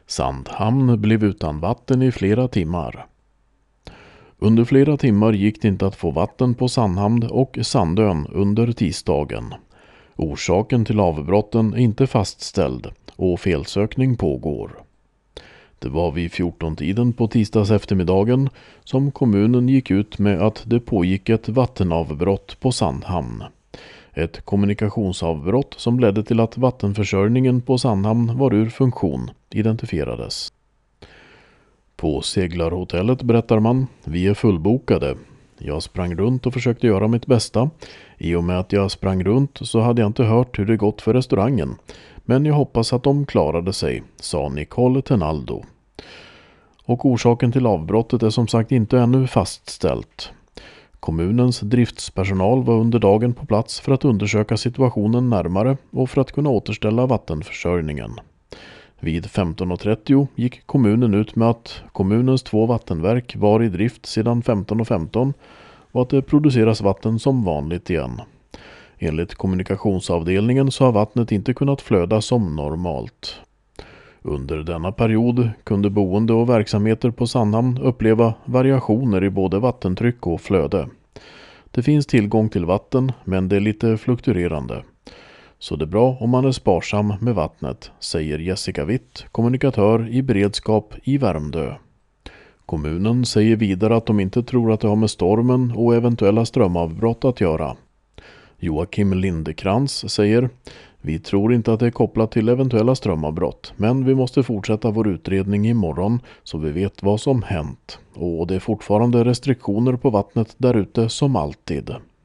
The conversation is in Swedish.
Sandhamn blev utan vatten i flera timmar. Under flera timmar gick det inte att få vatten på Sandhamn och Sandön under tisdagen. Orsaken till avbrotten är inte fastställd och felsökning pågår. Det var vid 14-tiden på tisdags eftermiddagen som kommunen gick ut med att det pågick ett vattenavbrott på Sandhamn. Ett kommunikationsavbrott som ledde till att vattenförsörjningen på Sandhamn var ur funktion identifierades. På seglarhotellet berättar man: vi är fullbokade. Jag sprang runt och försökte göra mitt bästa. I och med att jag sprang runt så hade jag inte hört hur det gått för restaurangen. Men jag hoppas att de klarade sig, sa Nicole Tenaldo. Och orsaken till avbrottet är som sagt inte ännu fastställt. Kommunens driftspersonal var under dagen på plats för att undersöka situationen närmare och för att kunna återställa vattenförsörjningen. Vid 15.30 gick kommunen ut med att kommunens 2 vattenverk var i drift sedan 15.15 och att det produceras vatten som vanligt igen. Enligt kommunikationsavdelningen så har vattnet inte kunnat flöda som normalt. Under denna period kunde boende och verksamheter på Sandhamn uppleva variationer i både vattentryck och flöde. Det finns tillgång till vatten, men det är lite fluktuerande. Så det är bra om man är sparsam med vattnet, säger Jessica Witt, kommunikatör i beredskap i Värmdö. Kommunen säger vidare att de inte tror att det har med stormen och eventuella strömavbrott att göra. Joakim Lindekrans säger: vi tror inte att det är kopplat till eventuella strömavbrott, men vi måste fortsätta vår utredning imorgon så vi vet vad som hänt. Och det är fortfarande restriktioner på vattnet där ute som alltid.